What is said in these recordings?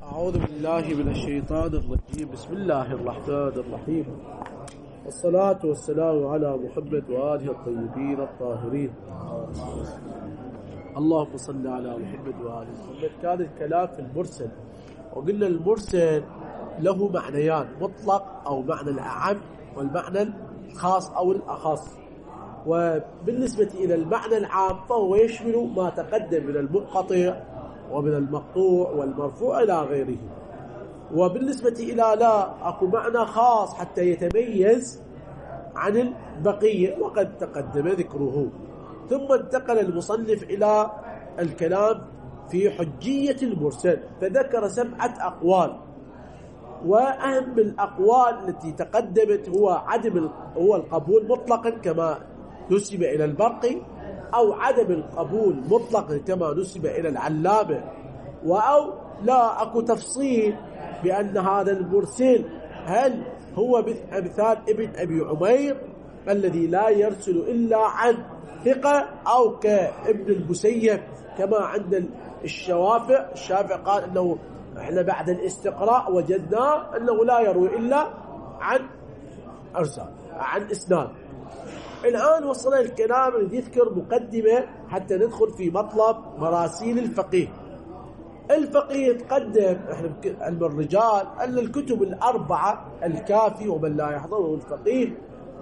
أعوذ بالله من الشيطان الرجيم. بسم الله الرحمن الرحيم، والصلاة والسلام على محمد وآله الطيبين الطاهرين. اللهم صل على محمد وآل محمد. كان الكلام في المرسل، وقلنا المرسل له معنيان، مطلق أو معنى الأعم، والمعنى الخاص أو الأخص. وبالنسبة إلى المعنى العام فهو يشمل ما تقدم من المنقطع ومن المقطوع والمرفوع إلى غيره. وبالنسبة إلى لا أكو معنى خاص حتى يتميز عن البقية، وقد تقدم ذكره. ثم انتقل المصنف إلى الكلام في حجية المرسل، فذكر 7 أقوال. وأهم الأقوال التي تقدمت هو القبول مطلقا كما نسب إلى البرقي، أو عدم القبول مطلقا كما نسب إلى العلامة، أو لا أكو تفصيل بأن هذا المرسل هل هو مثال ابن أبي عمير الذي لا يرسل إلا عن ثقة، أو كابن المسيب كما عند الشافعي قال أنه احنا بعد الاستقراء وجدنا أنه لا يروي إلا عن أرسال عن إسناد. الآن وصل الكلام الذي يذكر مقدمة حتى ندخل في مطلب مراسيل الفقيه. الفقيه تقدم احنا علم الرجال أن الكتب الأربعة الكافي ومن لا يحضره الفقيه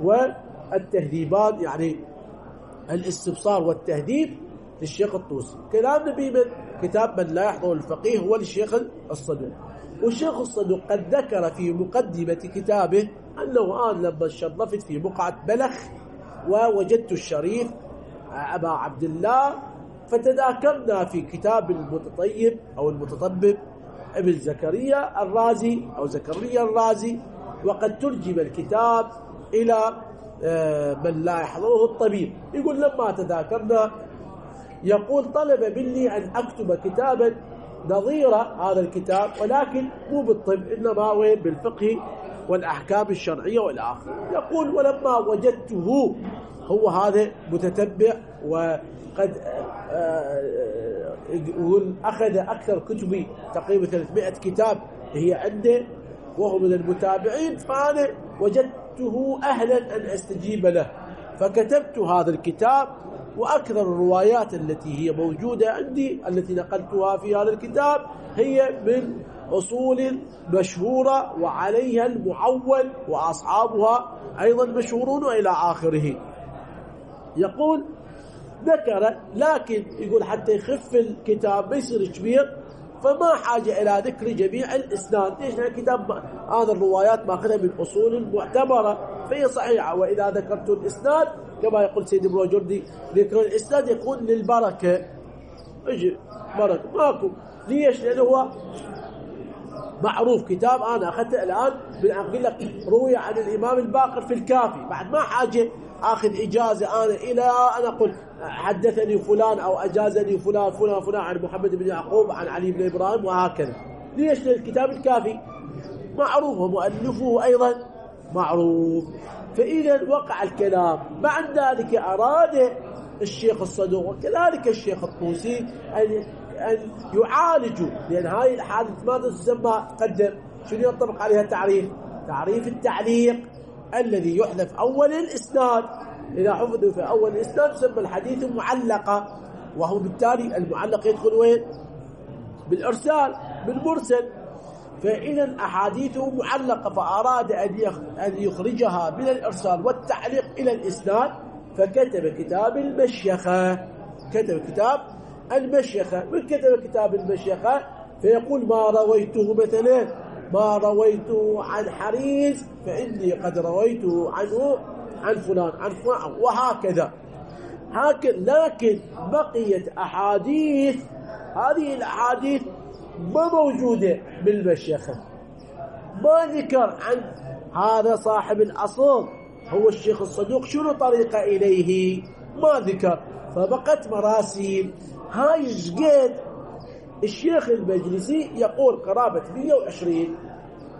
والتهذيبان، يعني الاستبصار والتهذيب للشيخ الطوسي. كلامنا بمن كتاب من لا يحضر الفقيه هو للشيخ الصدوق. والشيخ الصدوق قد ذكر في مقدمة كتابه أنه لما شرفت في بقعة بلخ ووجدت الشريف أبا عبد الله، فتذاكرنا في كتاب المتطيب أو المتطبب ابن زكريا الرازي أو زكريا الرازي، وقد ترجم الكتاب إلى من لا يحضره الطبيب. يقول لما تذاكرنا يقول طلب مني أن أكتب كتابا نظير هذا الكتاب، ولكن مو بالطب، إنما وين بالفقه والأحكام الشرعية والآخر. يقول ولما وجدته هو هذا متتبع، وقد يقول أخذ أكثر كتبي تقريبا 300 كتاب هي عنده، وهو من المتابعين، فأنا وجدته أهلا أن أستجيب له، فكتبت هذا الكتاب. وأكثر الروايات التي هي موجودة عندي التي نقلتها في هذا الكتاب هي من أصول مشهورة وعليها المعول، وأصحابها أيضا مشهورون إلى آخره. يقول ذكر، لكن يقول حتى يخف الكتاب ما يصير كبير، فما حاجة إلى ذكر جميع الإسناد. ليش؟ الكتاب هذا الروايات ماخذها من أصول معتبرة فهي صحيحة، وإذا ذكرت الإسناد كما يقول سيد البروجردي ذكر الإسناد يكون للبركة، اجي بركة ماكو. ليش؟ لأنه هو معروف كتاب. أنا أخذته الآن أقول لك روي عن الإمام الباقر في الكافي، بعد ما حاجة أخذ إجازة أنا إلى أن أقول حدثني فلان أو أجازني فلان فلان فلان عن محمد بن يعقوب عن علي بن إبراهيم وهكذا. ليش؟ للكتاب الكافي معروف ومؤلفه أيضا معروف. فإذا وقع الكلام. بعد ذلك أراد الشيخ الصدوق وكذلك الشيخ الطوسي أن يعالجوا، لأن هذه الحادث ماذا تسمى قدم شنو ينطبق عليها تعريف التعليق الذي يحذف أول الإسناد. إذا حفظ في أول الإسناد يسمى الحديث معلقة، وهو بالتالي المعلق يدخل وين؟ بالإرسال بالمرسل. فإذا أحاديثه معلقة، فأراد أن يخرجها من الإرسال والتعليق إلى الإسناد، فكتب كتاب المشيخة. من كتب كتاب المشيخة فيقول ما رويته مثلا ما رويته عن حريز فإني قد رويته عنه عن فلان وهكذا. لكن بقيت أحاديث، هذه الأحاديث ما موجودة بالمشيخة، ما ذكر عن هذا صاحب الأصل هو الشيخ الصدوق شنو طريقة إليه، ما ذكر. فبقت مراسيل. هاي قد الشيخ المجلسي يقول قرابة 120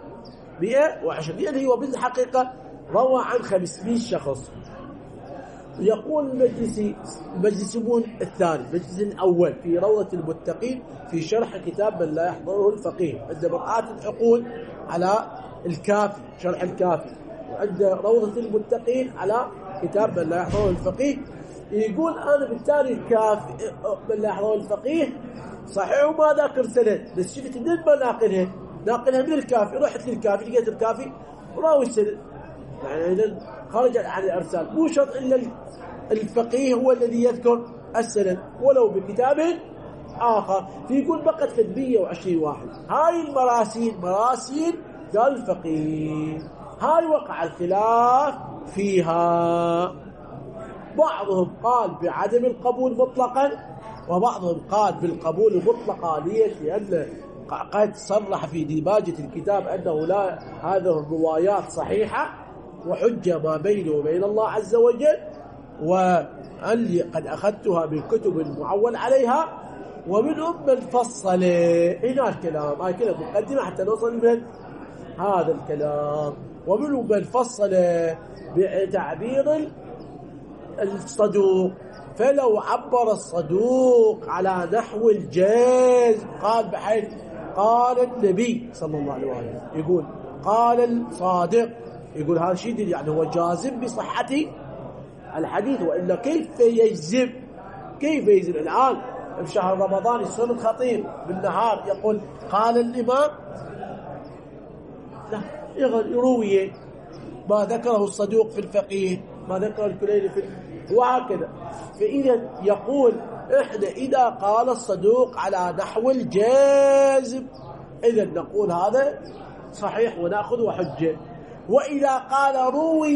اللي هو بالحقيقة روى عن 500 شخص، يقول المجلسيون الثاني، المجلس الأول في روضة المتقين في شرح كتاب من لا يحضره الفقيه، عند مرآة العقول على الكافي، شرح الكافي، وعند روضة المتقين على كتاب من لا يحضره الفقيه. يقول أنا بالتالي الكافي من لا يحضره الفقيه صحيح وما ذاكر سند، بس شفت منين ما ناقلها من الكافي، رحت للكافي لقيت الكافي راوي السند، يعني إذا خرج عن الإرسال. مو شرط إلا الفقيه هو الذي يذكر السند ولو بكتاب آخر. فيقول بقت 120 واحد. هاي مراسيل قال الفقيه، هاي وقع الخلاف فيها. بعضهم قال بعدم القبول مطلقا، وبعضهم قال بالقبول مطلقا. لأن قد صرح في ديباجة الكتاب أنه لا، هذه الروايات صحيحة وحجة ما بينه وبين الله عز وجل، وأني قد أخذتها من كتب معول عليها، ومنهم من فصل. هنا الكلام، هاي كلام مقدمة حتى نوصل من هذا الكلام. ومنهم من فصل بتعبير الصدوق، فلو عبر الصدوق على نحو الجاز قال بحيث قال النبي صلى الله عليه وسلم، يقول قال الصادق، يقول هذا شيء يعني هو جازم بصحة الحديث. وإلا كيف يجزم الآن في شهر رمضان يصير الخطيب بالنهار يقول قال الإمام، لا، يروي ما ذكره الصدوق في الفقيه، ما ذكره الكليني في وهكذا. فإذا يقول إحنا إذا قال الصدوق على نحو الجازم إذا نقول هذا صحيح ونأخذ وحجة. وإذا قال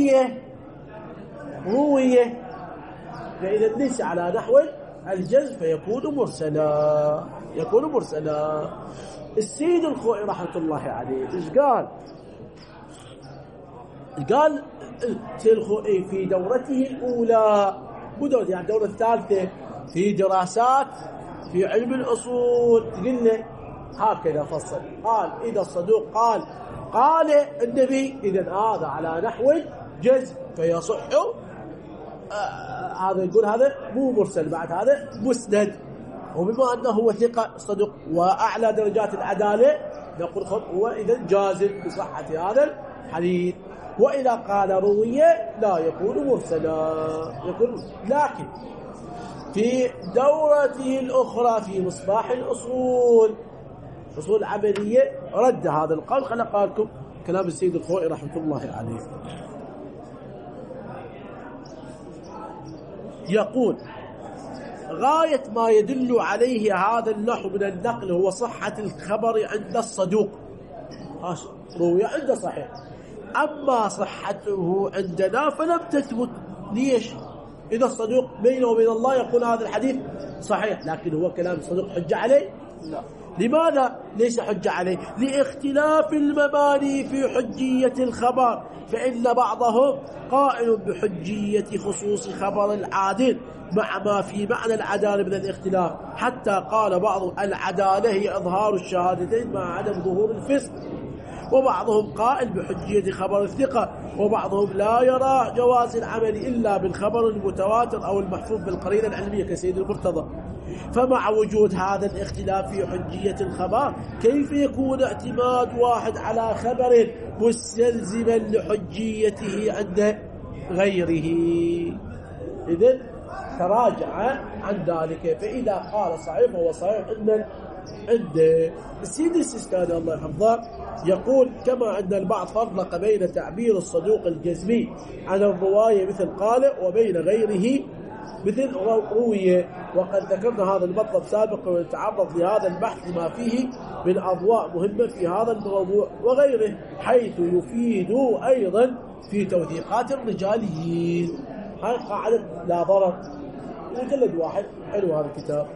روية فإذا ليس على نحو الجزم فيكون مرسلا. السيد الخوئي رحمة الله عليه إيش قال السيد الخوئي في دورته الأولى، بدورته يعني الدورة الثالثة في دراسات في علم الأصول، قلنا هكذا فصل، قال إذا الصدوق قال النبي إذا هذا على نحو جزم فيصح. هذا يقول هذا مو مرسل، بعد هذا مسند. وبما أنه هو ثقة صدوق وأعلى درجات العدالة نقول هو إذا جازم بصحة هذا الحديث. وإذا قال روية لا يكون مرسلا، لكن في دورته الأخرى في مصباح الأصول العملية رد هذا القول. خلق لكم كلام السيد الخوئي رحمة الله عليه. يقول غاية ما يدل عليه هذا النحو من النقل هو صحة الخبر عند الصدوق، روي عند صحيح، أما صحته عندنا فلم تثبت. ليش؟ إذا الصدوق بينه وبين الله يقول هذا الحديث صحيح، لكن هو كلام الصدوق حجة عليه؟ لا. لماذا ليس حجة عليه؟ لاختلاف المباني في حجية الخبر، فإن بعضهم قائل بحجية خصوص خبر العادل مع ما في معنى العدالة من الاختلاف، حتى قال بعض العدالة هي إظهار الشهادتين مع عدم ظهور الفسق. وبعضهم قائل بحجية خبر الثقة، وبعضهم لا يرى جواز العمل إلا بالخبر المتواتر أو المحفوظ بالقرينة العلمية كسيد المرتضى. فمع وجود هذا الاختلاف في حجية الخبر كيف يكون اعتماد واحد على خبر مستلزما لحجيته عند غيره؟ إذن تراجع عن ذلك. فإذا قال صحيح فهو صحيح عند السيد السيستاني الله يحفظه يقول كما أن البعض فرق بين تعبير الصدوق الجزمي عن الرواية مثل قال وبين غيره مثل روية. وقد ذكرنا هذا المطلب سابقا ونتعرض لهذا البحث لما فيه من أضواء مهمة في هذا الموضوع وغيره، حيث يفيد أيضا في توثيقات الرجاليين. هاي قاعدة لا ضرر، مجلد واحد، حلو هذا الكتاب.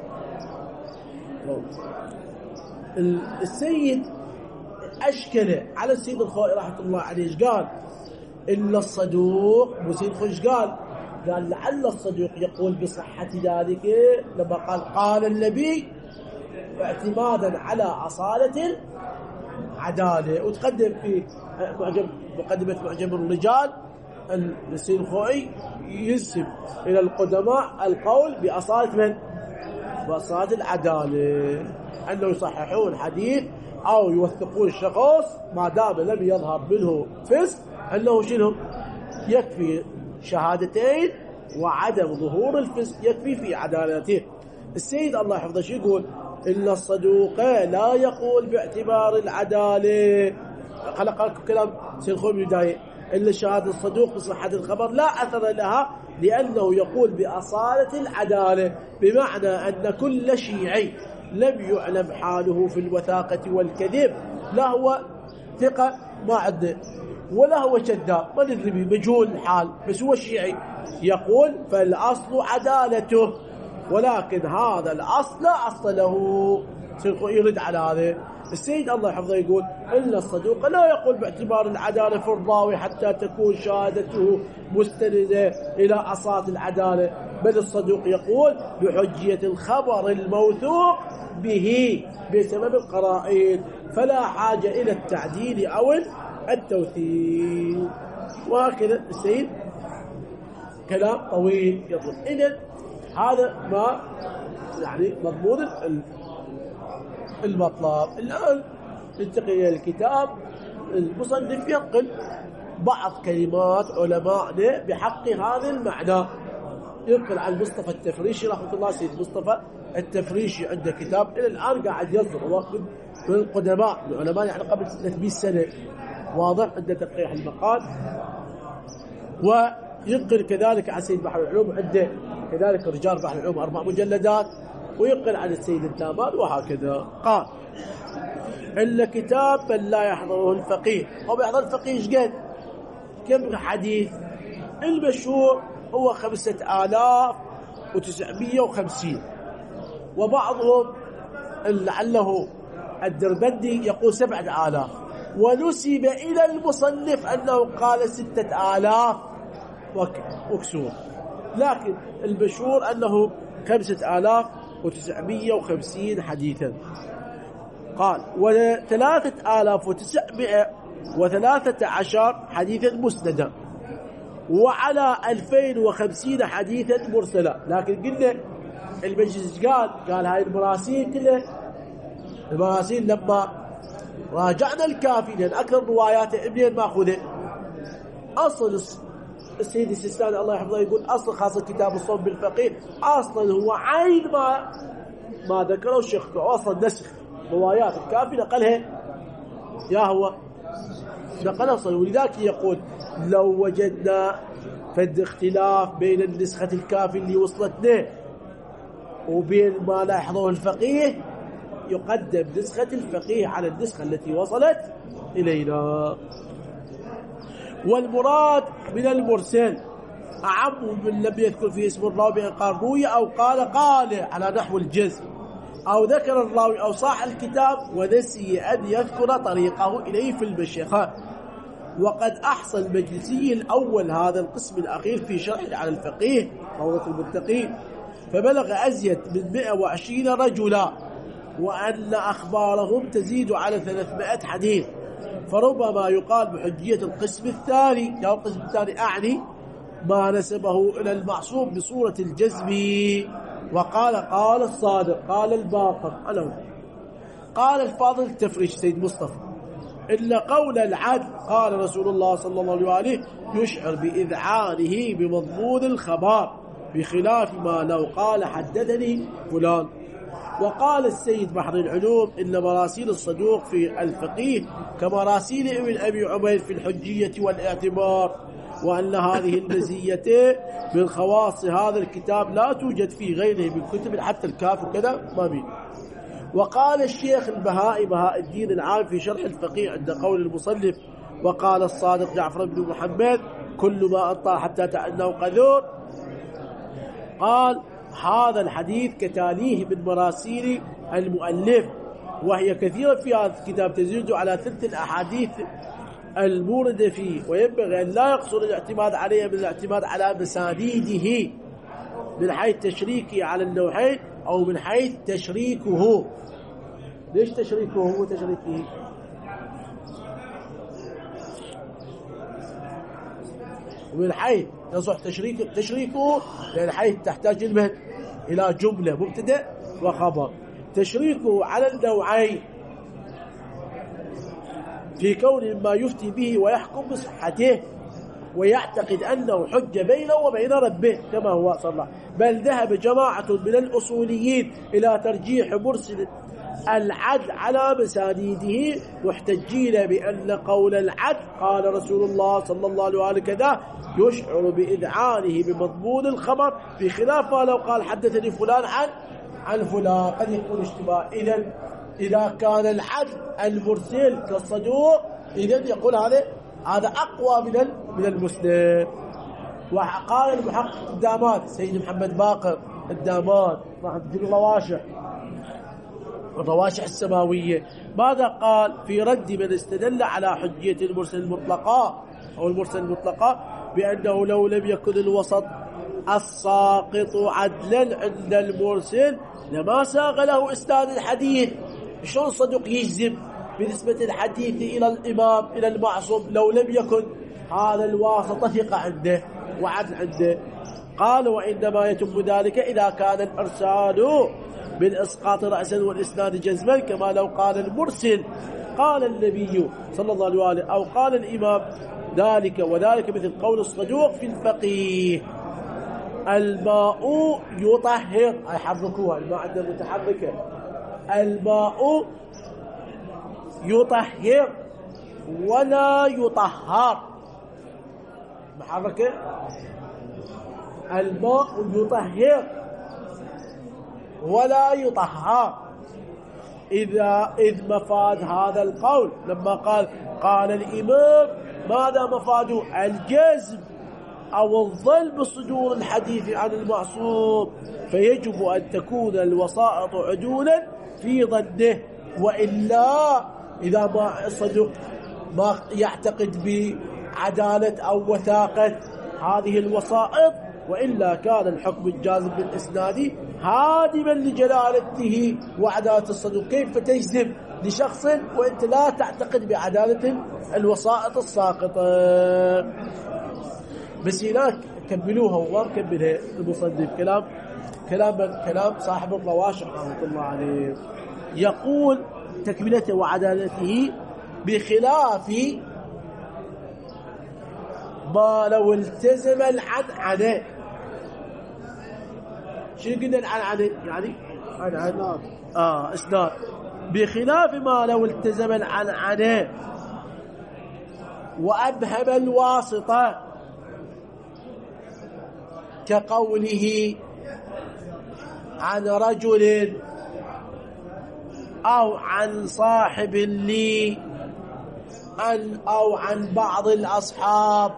السيد أشكل على السيد الخوئي رحمة الله عليه، قال إلا الصدوق، وسيد خوش قال لعل الصدوق يقول بصحة ذلك لما قال النبي اعتمادا على أصالة عدالة. وتقدم في مقدمة معجم الرجال السيد الخوئي ينسب إلى القدماء القول بأصالة من؟ بأصالة العدالة، أنه يصححون حديث أو يوثقون الشخص ما دام لم يظهر منه فسق، أنه شنو؟ يكفي شهادتين وعدم ظهور الفسق يكفي في عدالته. السيد الله يحفظه شو يقول؟ إن الصدوق لا يقول باعتبار العدالة. خلق لكم كلام سيد الخوئي بداية، إلا شهادة الصدوق بصحة الخبر لا أثر لها، لأنه يقول بأصالة العدالة، بمعنى أن كل شيعي لم يعلم حاله في الوثاقة والكذب، لا هو ثقة ما عندنا ولا هو كذاب ما ندري مجهول الحال، بس هو شيعي، يقول فالأصل عدالته، ولكن هذا الأصل لا أصل له. يرد على هذا السيد الله يحفظه يقول إن الصدوق لا يقول باعتبار العدالة في الراوي حتى تكون شهادته مستندة إلى أصالة العدالة، بل الصدوق يقول بحجية الخبر الموثوق به بسبب القرائن، فلا حاجة إلى التعديل أو التوثيق. وهكذا السيد كلام طويل يطلب. إذن هذا ما يعني مضمون المطلب. الآن ننتقل إلى الكتاب. المصنف ينقل بعض كلمات علمائنا بحق هذا المعنى. ينقل عن مصطفى التفريشي رحمة الله، سيد مصطفى التفريشي عنده كتاب إلى الآن قاعد يصدر، هو من القدماء من العلماء يعني قبل 300 سنة، واضح، عنده تقريح المقال. وينقل كذلك عن سيد بحر العلوم، عنده كذلك رجال بحر العلوم 4 مجلدات، وينقل عن السيد التامان، وهكذا. قال إلا كتاب من لا يحضره الفقيه. هو بيحضر الفقيه ايش قد؟ كم حديث؟ المشهور هو 5950، وبعضهم لعله الدربندي يقول 7000، ونسب إلى المصنف أنه قال 6000 وكسور، لكن المشهور أنه 5950 حديثا. قال و3913 حديثا مسندا، وعلى 2050 حديثا مرسلا. لكن قلنا المجلس قال هاي المراسيل كلها، المراسيل لما راجعنا الكافي، لأن أكثر رواياته منين ماخذه؟ أصل السيد السيستاني الله يحفظه يقول أصل خاصة كتاب الصوم بالفقيه أصلا هو عين ما ذكره الشيخ، أصلا نسخ روايات الكافي نقلها يا هو نقل أصلا. ولذلك يقول لو وجدنا فد اختلاف بين النسخة الكافي اللي وصلتنا وبين ما لا يحضره الفقيه، يقدم نسخة الفقيه على النسخة التي وصلت إلينا. والمراد من المرسل أعم من لم يذكر فيه اسم الراوي قال روي أو قال على نحو الجزم، أو ذكر الراوي أو صاح الكتاب ونسي أن يذكر طريقه إليه في المشيخة. وقد أحصى المجلسي الأول هذا القسم الأخير في شرح على الفقيه روضة المتقين، فبلغ أزيد من 120 رجلا، وأن أخبارهم تزيد على 300 حديث، فربما يقال بحجية القسم الثاني. أو القسم الثاني أعني ما نسبه إلى المعصوم بصورة الجزم. وقال الصادق، قال الباقر، قال الفاضل التفريش سيد مصطفى إلا قول العدل قال رسول الله صلى الله عليه يشعر بإذعانه بمضمون الخبر، بخلاف ما لو قال حدثني فلان. وقال السيد بحر العلوم إن مراسيل الصدوق في الفقيه كمراسيل ابن أبي عمير في الحجية والاعتبار، وأن هذه المزية من خواص هذا الكتاب لا توجد في غيره من كتب حتى الكاف وكذا ما بين. وقال الشيخ البهائي بهاء الدين العام في شرح الفقيه عند قول المصنف وقال الصادق جعفر بن محمد كل ما أطال حتى تعنه قذور، قال هذا الحديث كتاليه من مراسيل المؤلف، وهي كثيرة في هذا الكتاب تزيد على 3 الأحاديث الموردة فيه، وينبغي أن لا يقصر الاعتماد عليها من الاعتماد على مسانيده من حيث تشريكه على النوعين أو من حيث تشريكه. ليش تشريكه وتشريكه؟ ومن حيث يصح تشريكه لأن حيث تحتاج إلى جملة مبتدأ وخبر. تشريكه على النوعين في كون ما يفتي به ويحكم بصحته ويعتقد أنه حج بينه وبين ربه كما هو صلى الله، بل ذهب جماعة من الأصوليين إلى ترجيح مرسل العدل على مسانيده محتجين بأن قول العدل قال رسول الله صلى الله عليه وسلم كذا يشعر بإذعانه بمضمون الخبر، بخلاف لو قال حدثني فلان عن فلان قد يكون اشتباه. إذا كان العدل المرسل كالصدوق إذن يقول هذا أقوى من المسند. وقال المحقق الدامات سيد محمد باقر الدامات راح تجيب الرواشح السماوية، ماذا قال في رد من استدل على حجية المرسل المطلقة أو المرسل المطلقة بأنه لو لم يكن الوسط الساقط عدلا عند المرسل لما ساق له إسناد الحديث. شلون الصدوق يجزم بنسبة الحديث إلى الإمام إلى المعصوم لو لم يكن هذا الواسطة ثقة عنده وعدل عنده؟ قال وإنما يتم ذلك إذا كان الإرسال بالإسقاط رأسا والإسناد جزما، كما لو قال المرسل قال النبي صلى الله عليه وآله أو قال الإمام ذلك وذلك، مثل قول الصدوق في الفقيه الماء يطهر، يحركوها الماء عندنا متحركة، الماء يطهر ولا يطهر، محركة الماء يطهر ولا يطهر. إذ مفاد هذا القول لما قال الإمام ماذا مفاده؟ الجزم أو الظل بصدور الحديث عن المعصوم، فيجب أن تكون الوسائط عدولا في ظنه، وإلا إذا ما الصدوق ما يعتقد بعدالة أو وثاقة هذه الوسائط وإلا كان الحكم الجازم بالإسناد هادما لجلالته وعدالة الصدوق. كيف تجزم لشخص وأنت لا تعتقد بعدالة الوسائط الساقطة؟ بس هناك كملوها وما كملها المصنف كلام صاحب الرواشح رحمه الله عليه، يقول تكملته وعدالته بخلاف ما لو التزم العنعنة. شو قلنا العنعنة؟ يعني اسناد. بخلاف ما لو التزم العنعنة وأبهم الواسطة كقوله عن رجل أو عن صاحب لي أو عن بعض الأصحاب.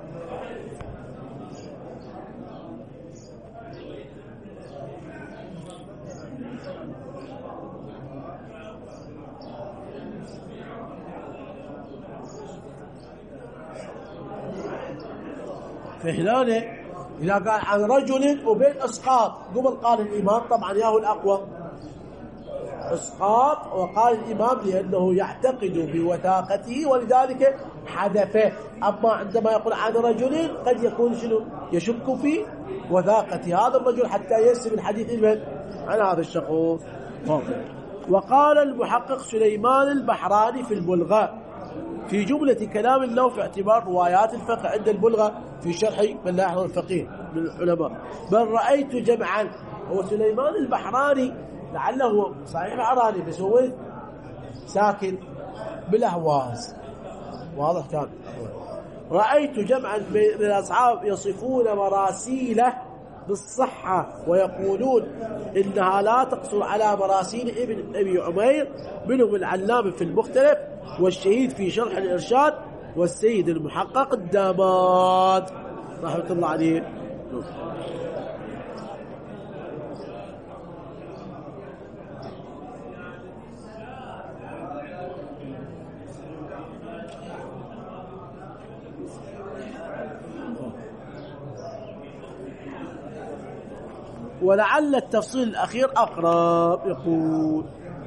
فهنا إذا قال عن رجل وبين إسقاط قبل قال الإمام طبعا ياهو الأقوى إسقاط، وقال الإمام لأنه يعتقد بوثاقته ولذلك حذفه. أما عندما يقول عن رجل قد يكون شنو يشك في وثاقة هذا الرجل حتى ينسب الحديث عن هذا الشخص. وقال المحقق سليمان البحراني في البلغة في جملة كلام له في اعتبار روايات الفقه عند البلغة في شرح من لا يحضر الفقيه من العلماء، بل رأيت جمعا. هو سليمان البحراني لعله صحيح عراني بس هو ساكن بالأهواز، واضح كان. رأيت جمعا من الأصحاب يصفون مراسيله بالصحة ويقولون إنها لا تقصر على مراسيل ابن أبي عمير، منهم العلامة في المختلف والشهيد في شرح الإرشاد والسيد المحقق الدامات رحمة الله عليه. ولعل التفصيل الأخير أقرب. يقول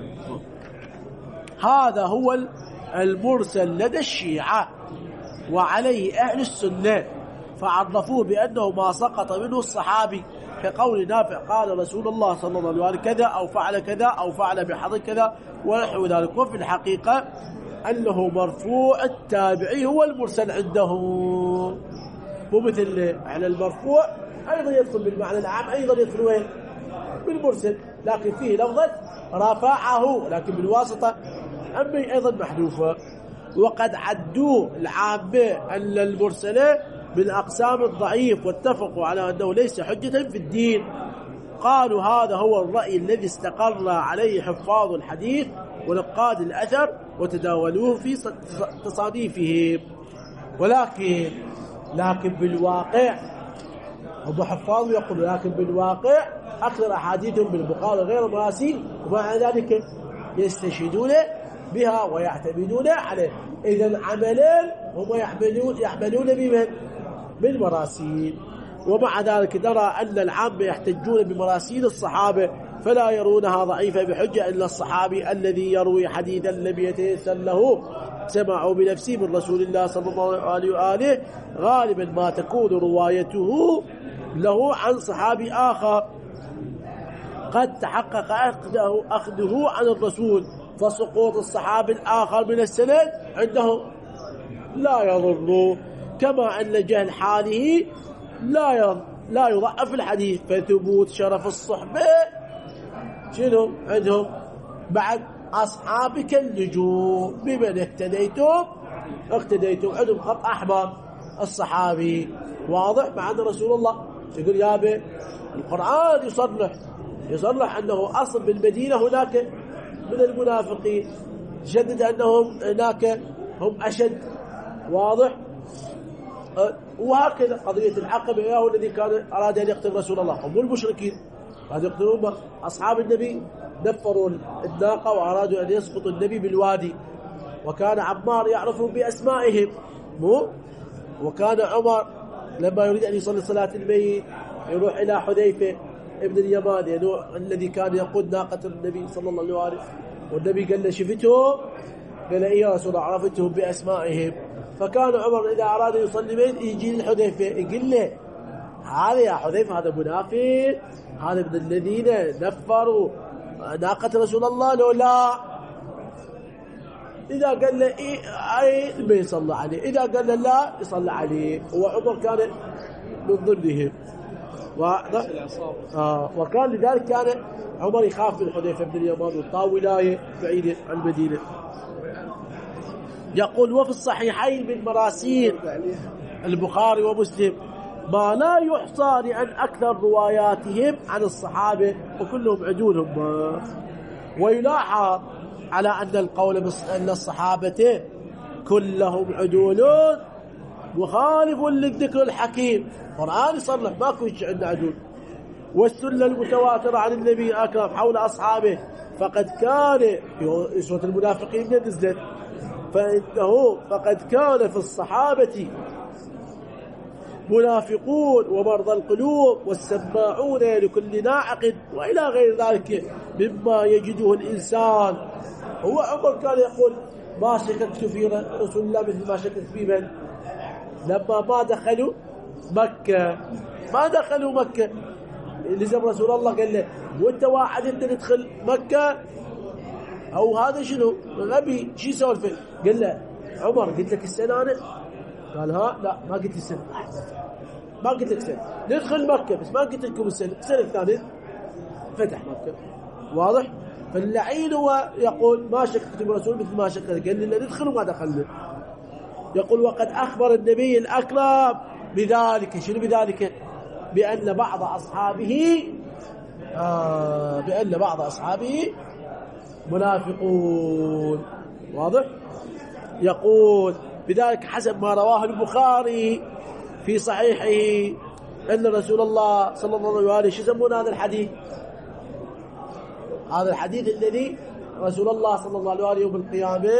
هذا هو المرسل لدى الشيعة وعليه أهل السنة، فعرفوه بأنه ما سقط منه الصحابي، كقول نافع قال رسول الله صلى الله عليه وسلم كذا أو فعل كذا أو فعل بحضر كذا ونحو ذلك. وفي الحقيقة أنه مرفوع التابعي هو المرسل عنده، مو مثل على المرفوع أيضا يدخل بالمعنى العام، أيضا يدخل وين بالمرسل، لكن فيه لفظة رفعه لكن بالواسطة أمي أيضا محذوفة. وقد عدوا العامة أن المرسلة من أقسام الضعيف، واتفقوا على أنه ليس حجة في الدين. قالوا هذا هو الرأي الذي استقر عليه حفاظ الحديث ونقاد الأثر وتداولوه في تصانيفهم. لكن بالواقع هم حفاظ يقولون، لكن بالواقع أكثر أحاديثهم بالبخاري غير مراسيل، ومع ذلك يستشهدون بها ويعتمدون عليه. إذن عملين هم يحملون بمن؟ بالمراسيل. ومع ذلك نرى أن العامة يحتجون بمراسيل الصحابة فلا يرونها ضعيفة بحجة إلا الصحابي الذي يروي حديثا لم يتيسر له سمعوا بنفسه من رسول الله صلى الله عليه وآله، غالبا ما تكون روايته له عن صحابي آخر قد تحقق أخذه عن الرسول، فسقوط الصحابي الآخر من السند عندهم لا يضر، كما أن جهل حاله لا يضعف الحديث، فثبوت شرف الصحبة شنو عندهم بعد أصحابك النجوم بمن اقتديتم عندهم خط أحمر الصحابي واضح. مع أن رسول الله يقول يا بي القرآن يصرح أنه أصل بالمدينة هناك من المنافقين، شدد أنهم هناك هم أشد واضح. وهكذا قضية العقبة هو الذي كان أراد أن يقتل رسول الله، هم المشركين هذا يقتلون أصحاب النبي، نفروا الناقة وأرادوا أن يسقطوا النبي بالوادي، وكان عمار يعرفهم بأسمائهم وكان عمر لما يريد أن يصلي صلاة الميت يروح إلى حذيفة ابن اليمان الذي كان يقود ناقة النبي صلى الله عليه وسلم، والنبي قال له شفته؟ قال إيه يا رسول الله عرفتهم بأسمائهم. فكان عمر إذا أراد أن يصلي ميت يجي للحذيفة يقول له هذا يا حذيفة هذا منافق، هذا من الذين نفروا ناقة رسول الله لو لا. إذا قال له إيه ما يصلى عليه، إذا قال له لا يصلى عليه. وعمر كان من ضمنهم وكان لذلك كان عمر يخاف من حذيفة بن اليمان وطاو ولاية بعيدة عن المدينة. يقول وفي الصحيحين من مراسيل البخاري ومسلم ما لا يحصى لأن أكثر رواياتهم عن الصحابة وكلهم عدولهم. ويلاحظ على أن القول أن الصحابة كلهم عدولون مخالف للذكر الحكيم، القرآن يصلح ماكو عندنا عدول. والسنة المتواترة عن النبي الأكرم حول أصحابه فقد كان في سورة المنافقين نزلت فقد كان في الصحابة منافقون ومرضى القلوب والسماعون لكل ناعق وإلى غير ذلك مما يجده الإنسان. هو عمر كان يقول ما شككت في رسول الله مثل ما شككت في من لما ما دخلوا مكة لزم رسول الله قال له وانت واحد انت ندخل مكة او هذا شنو غبي شي سولفه؟ قال له عمر قلت لك السنة أنا؟ قال ها لا ما قلت السنة، ما قلت لك سنة ندخل مكة بس ما قلت لكم السنة الثانية فتح مكة واضح. فاللعين هو يقول ما شككت برسول مثل ما شككت، قال لنا ندخل وما دخلنا. يقول وقد أخبر النبي الأكرم بذلك، شنو بذلك؟ بأن بعض أصحابه منافقون واضح. يقول بذلك حسب ما رواه البخاري في صحيحه أن رسول الله صلى الله عليه وآله يسمون هذا الحديث الذي رسول الله صلى الله عليه وآله يوم القيامة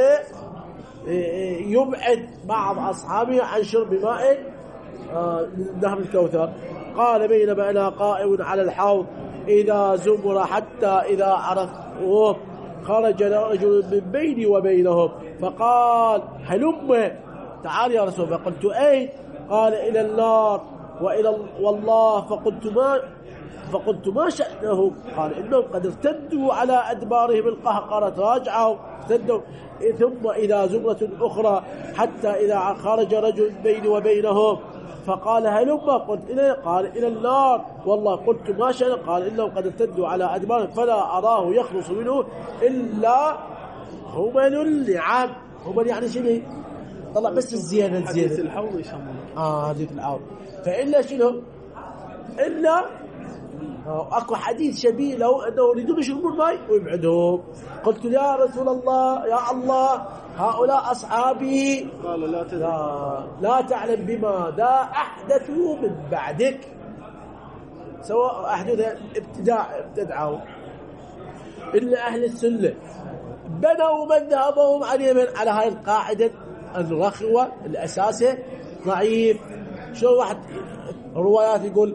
يبعد بعض أصحابه عن شرب ماء نهر الكوثر. قال بينما أنا قائم على الحوض إذا زمر حتى إذا عرفوه خرج رجل من بيني وبينهم فقال هلم تعال يا رسول الله. فقلت أين؟ قال إلى النار والله فقلت ما شأنه؟ قال إنهم قد ارتدوا على أدبارهم القهقرة، راجعوا ارتدوا. ثم إذا زمرة أخرى حتى إذا خرج رجل بيني وبينهم فقال هلما؟ قلت إليه، قال إلى النار والله. قلت ما شأنه؟ قال إنهم قد ارتدوا على أدبارهم فلا أراه يخلص منه إلا همل اللعاب. همل يعني شنو؟ طلع بس الزينة حديث الحوض يسمونه حديث الحوض. فإلا شنو؟ إلا أكو حديث شبيه له أنه يريدون يشربون الماء ويبعدهم. قلت يا رسول الله يا الله هؤلاء أصحابي. قال لا تعلم بماذا أحدثوا من بعدك، سواء أحدث ابتدعوا. إن أهل السنة بنوا مذهبهم عن اليمن على هاي القاعدة الرخوة الأساسية ضعيف. شو واحد روايات يقول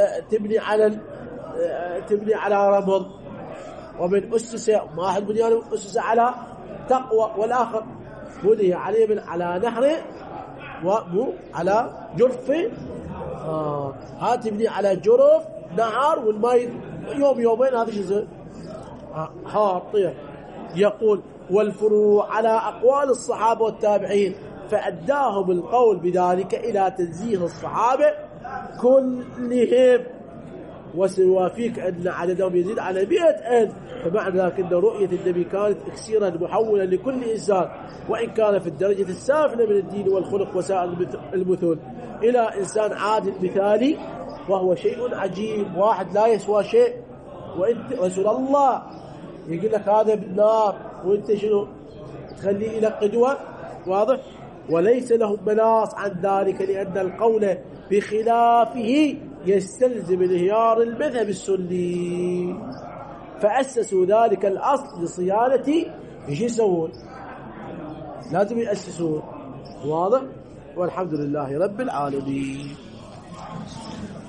تبني على رمض، ومن أسس واحد بنيانه أسس على تقوى، والآخر بني عليه على نهر ومو على جرف. تبني على جرف نهر والماء يوم يومين هذا شو يصير؟ طير. يقول والفروع على أقوال الصحابة والتابعين، فأداهم القول بذلك إلى تنزيه الصحابة كلهم، وسيوافيك أن عددهم يزيد على 100,000. فمعنى ذلك أن رؤية النبي كانت إكسيرا محولا لكل إنسان، وإن كان في الدرجة السافلة من الدين والخلق وسائر المثل، إلى إنسان عادل مثالي، وهو شيء عجيب. واحد لا يسوى شيء وإنت رسول الله يقول لك هذا بالنار، وإنت شنو تخليه إلى قدوة؟ واضح؟ وليس لهم مناص عن ذلك، لأن القول بخلافه يستلزم انهيار المذهب السني، فأسسوا ذلك الأصل لصيانة. ايش يسوون؟ لازم يأسسون. واضح؟ والحمد لله رب العالمين.